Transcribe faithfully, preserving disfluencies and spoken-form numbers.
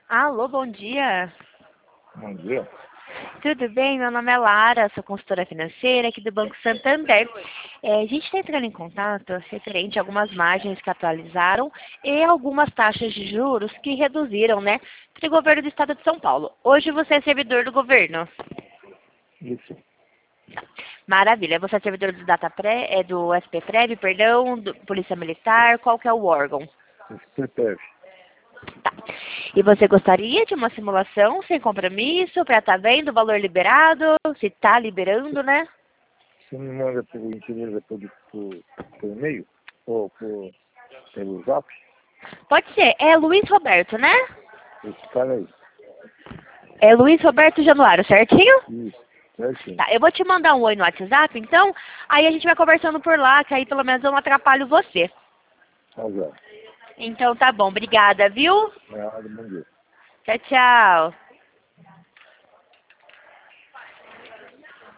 Alô, bom dia. Bom dia. Tudo bem? Meu nome é Lara, sou consultora financeira aqui do Banco Santander. É, a gente está entrando em contato referente a algumas margens que atualizaram e algumas taxas de juros que reduziram, né, para o governo do estado de São Paulo. Hoje você é servidor do governo. Isso. Maravilha. Você é servidor do Datapre, é do S P Prev, perdão, do Polícia Militar, qual que é o órgão? Prepare. Tá. E você gostaria de uma simulação sem compromisso para estar vendo o valor liberado, se está liberando, né? Você me manda por gentileza por, por, por e-mail ou por, pelo zap? Pode ser. É Luiz Roberto, né? Esse cara aí. É Luiz Roberto Januário, certinho? Isso. Certinho. Tá, eu vou te mandar um oi no WhatsApp, então, aí a gente vai conversando por lá, que aí pelo menos eu não atrapalho você. Tá já. Então tá bom, obrigada, viu? Nada, bom dia. Tchau, tchau.